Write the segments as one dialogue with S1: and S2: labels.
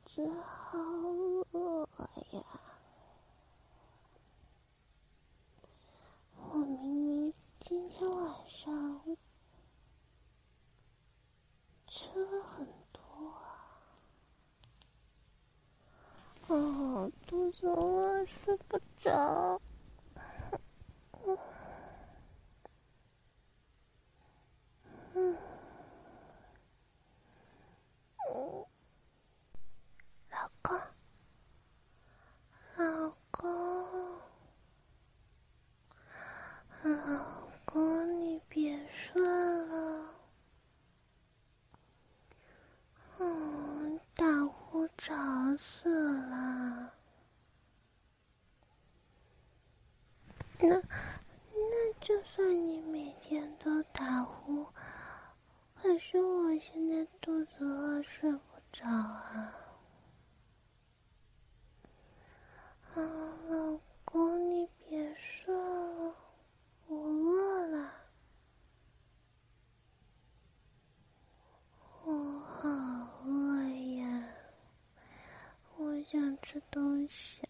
S1: 子好饿呀！我明明今天晚上吃了很多啊，肚子饿，睡不着。老公，老公，老公，你别睡了。大呼吵死了。那就算你每天都打呼，可是我现在肚子饿，睡不着啊。老公，你别睡了，我饿了。我好饿呀，我想吃东西。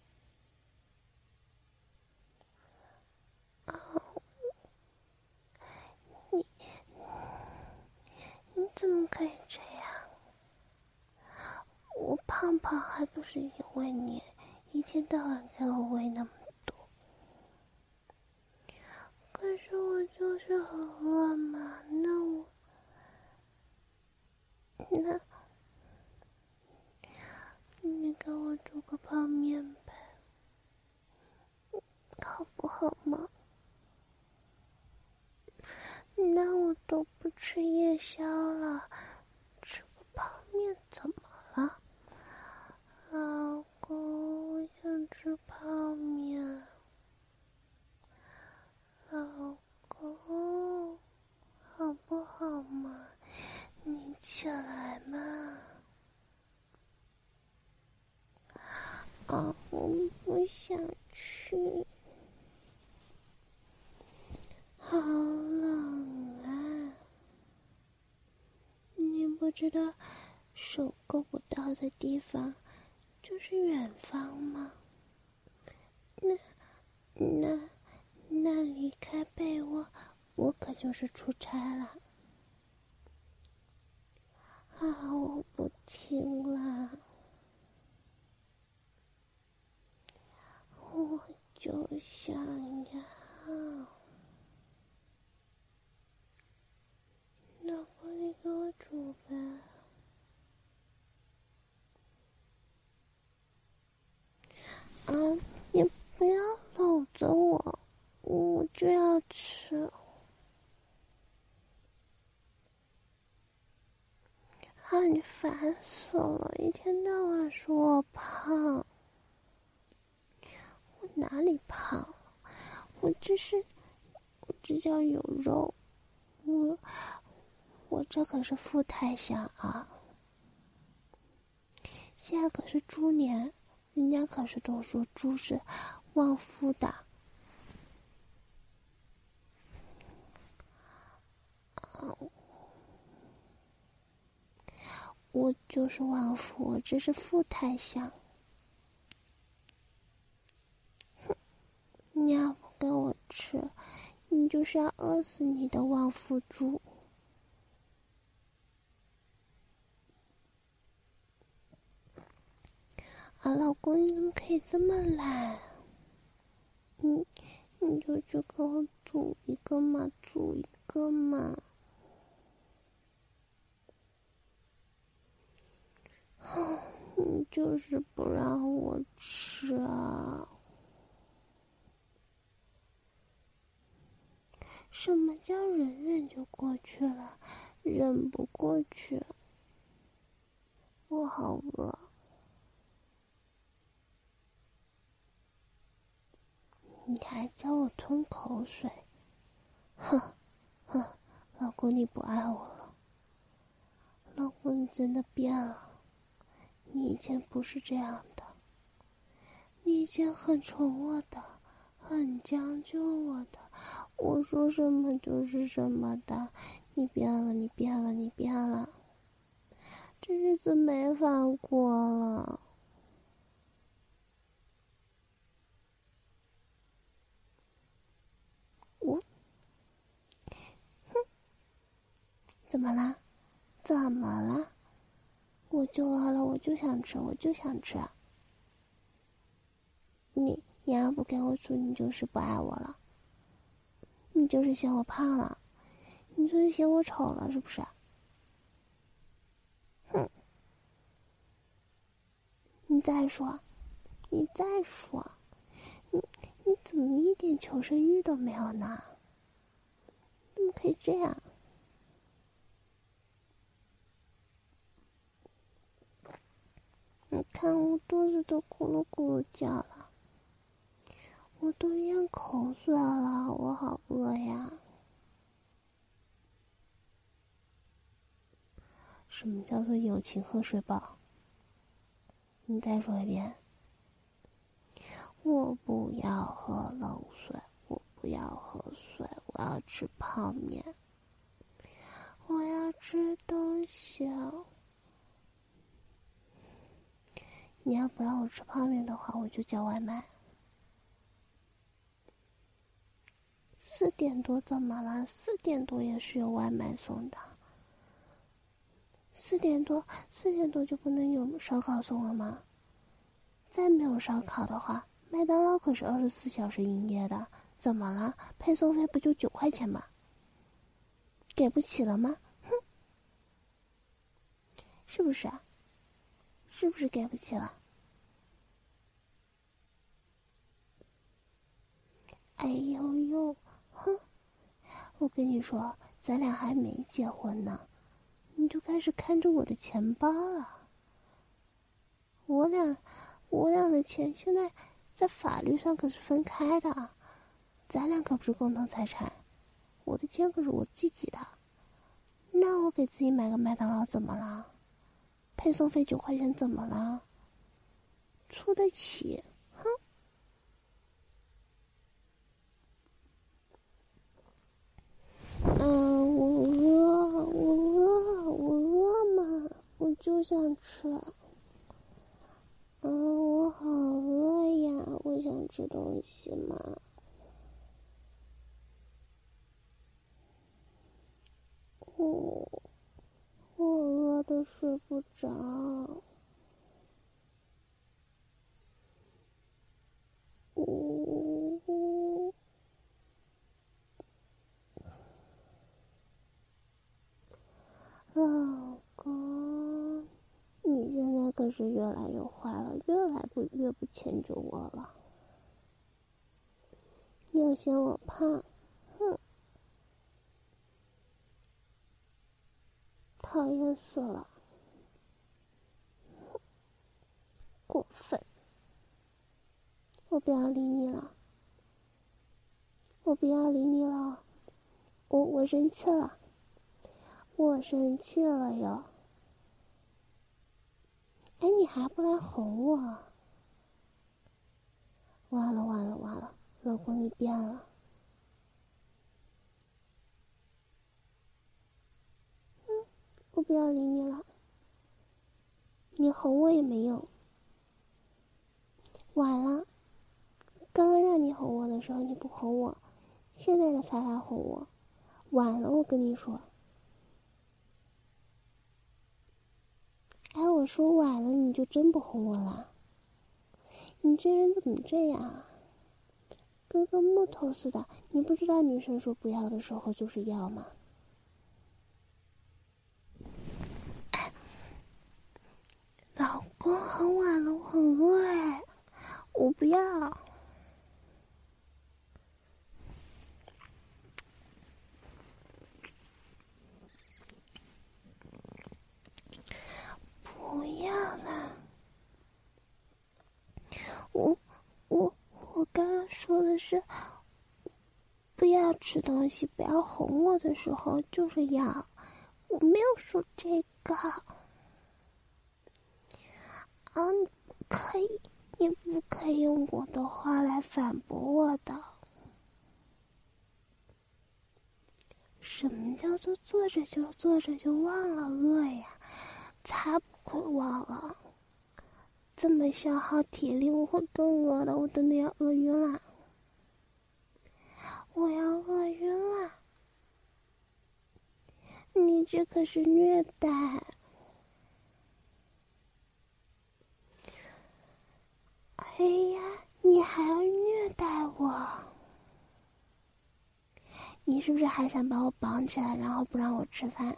S1: 你怎么可以这样？我胖还不是因为你一天到晚给我喂那么多。可是我就是很饿嘛，那你给我煮个泡面呗，好不好嘛？那我都不吃夜宵了，吃个泡面怎么了？老公，我想吃泡面。老公，好不好嘛？你起来嘛。我不想去。好冷啊！你不知道手够不到的地方就是远方吗？那离开被窝，我可就是出差了。我不听了，我就想要。老公，你给我煮吧。你不要搂着我，我就要吃。你烦死了，一天到晚说我胖。我哪里胖？我只叫有肉。我这可是富太相啊！现在可是猪年，人家可是都说猪是旺夫的。我就是旺夫，我这是富太相。你要不给我吃，你就是要饿死你的旺夫猪。老公，你怎么可以这么懒？你就去给我煮一个嘛。你就是不让我吃啊！什么叫忍忍就过去了？忍不过去。我好饿。你还叫我吞口水？老公，你不爱我了。老公，你真的变了。你以前不是这样的。你以前很宠我的，很将就我的，我说什么就是什么的。你变了。 这日子没法过了。怎么啦？怎么啦？我就饿了，我就想吃，我就想吃。你要不给我煮，你就是不爱我了，你就是嫌我胖了，你就是嫌我丑了，是不是？哼！你再说，你再说，你怎么一点求生欲都没有呢？怎么可以这样？你看我肚子都咕噜咕噜叫了，我都咽口水了，我好饿呀！什么叫做友情喝水饱？你再说一遍。我不要喝冷水，我不要喝水，我要吃泡面，我要吃东西。你要不让我吃泡面的话，我就叫外卖。4点多怎么了？4点多也是有外卖送的。4点多就不能有烧烤送了吗？再没有烧烤的话，麦当劳可是24小时营业的，怎么了？配送费不就9块钱吗？给不起了吗？哼，是不是啊？是不是给不起了？哎呦呦，哼！我跟你说，咱俩还没结婚呢，你就开始看着我的钱包了。我俩的钱现在在法律上可是分开的，咱俩可不是共同财产，我的钱可是我自己的。那我给自己买个麦当劳怎么了？配送费9块钱怎么了？出得起，哼！我饿嘛，我就想吃。我好饿呀，我想吃东西嘛。我饿得睡不着。老公，你现在可是越来越坏了，越不迁就我了。你又嫌我胖，哼，讨厌死了，过分！我不要理你了，我不要理你了，我生气了，我生气了哟！哎，你还不来哄我？完了，老公你变了。我不要理你了，你哄我也没用。晚了，刚刚让你哄我的时候你不哄我，现在才来哄我，晚了，我跟你说。哎，我说晚了你就真不哄我了？你这人怎么这样啊？跟个木头似的，你不知道女生说不要的时候就是要吗？老公，很晚了，我很饿哎，我不要。不要啦！我刚刚说的是不要吃东西，不要哄我的时候就是要，我没有说这个。你不可以用我的话来反驳我的。什么叫做坐着就忘了饿呀？ 才不会忘了。这么消耗体力，我会更饿的，我真的要饿晕了。我要饿晕了。你这可是虐待。哎呀，你还要虐待我？你是不是还想把我绑起来，然后不让我吃饭？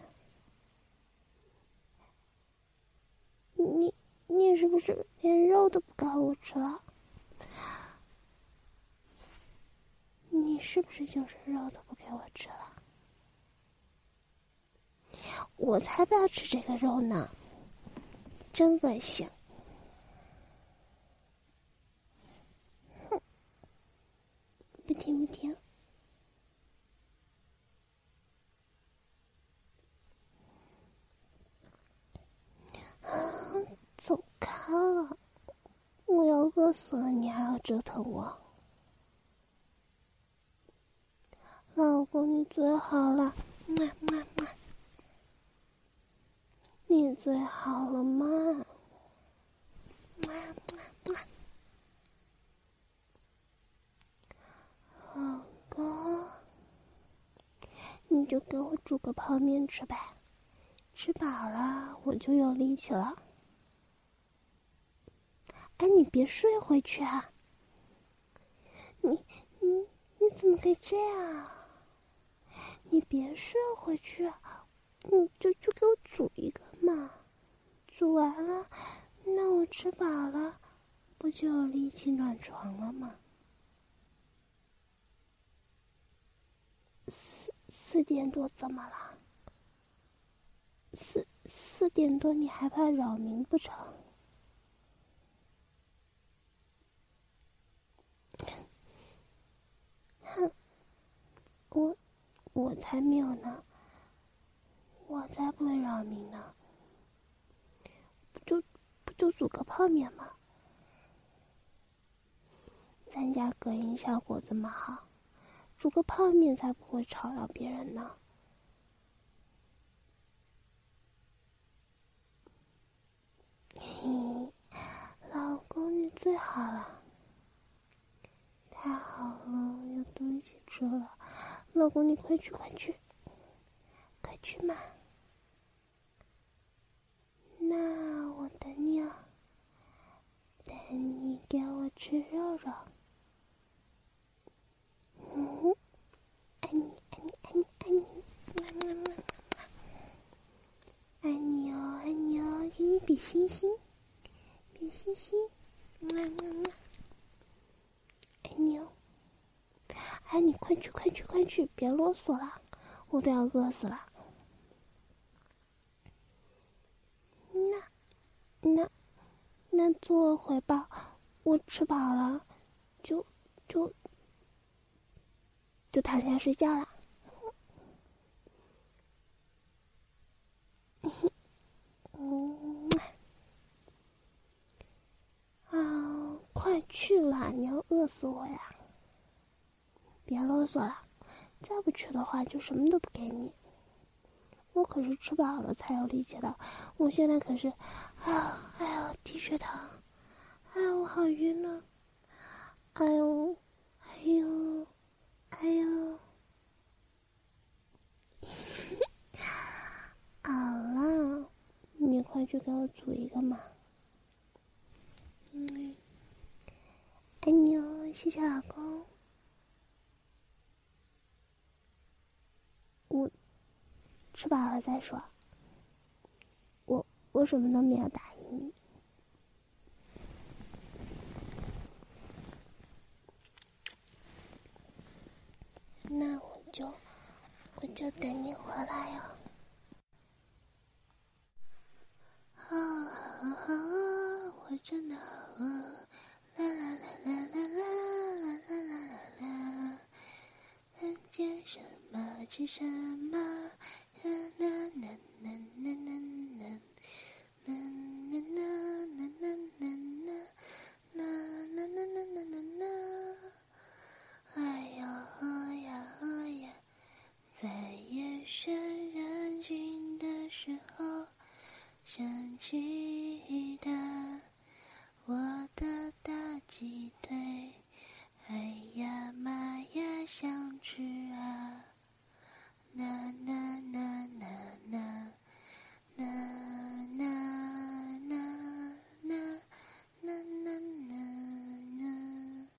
S1: 你是不是连肉都不给我吃了？你是不是就是肉都不给我吃了？我才不要吃这个肉呢，真恶心！哼，不听不听。走开了，我要饿死了，你还要折腾我。老公，你最好了，你最好了吗？老公，你就给我煮个泡面吃吧，吃饱了我就有力气了。哎，你别睡回去啊！你怎么可以这样啊？你别睡回去啊！你就给我煮一个嘛，煮完了，那我吃饱了，不就有力气暖床了吗？4点多怎么了？4点多你还怕扰民不成？哼，我才没有呢，我才不会扰民呢。不就煮个泡面吗？咱家隔音效果这么好，煮个泡面才不会吵到别人呢。嘿，老公你最好了，太好了，有东西吃了。老公你快去快去嘛！那我等你啊，等你给我吃肉肉。爱你爱你爱你爱你，爱你哦爱你哦，给你比心心，比心心，爱你哦！哎，你快去，别啰嗦了，我都要饿死了。那作为回报，我吃饱了，就躺下睡觉了。快去啦！你要饿死我呀！别啰嗦了，再不去的话就什么都不给你。我可是吃饱了才有力气的，我现在可是，哎呀，低血糖，哎呀，我好晕呢，哎呦，好了，你快去给我煮一个嘛。爱你哦，谢谢老公。我吃饱了再说。我什么都没有答应你。那我就等你回来哟。好啊，我真的好饿，啦啦啦啦啦啦啦啦啦啦，看见什么吃什么，啦啦啦啦啦啦啦，啦啦啦啦啦啦啦，啦啦啦啦啦啦，哎呀喝呀喝呀，在夜深人静的时候，想记得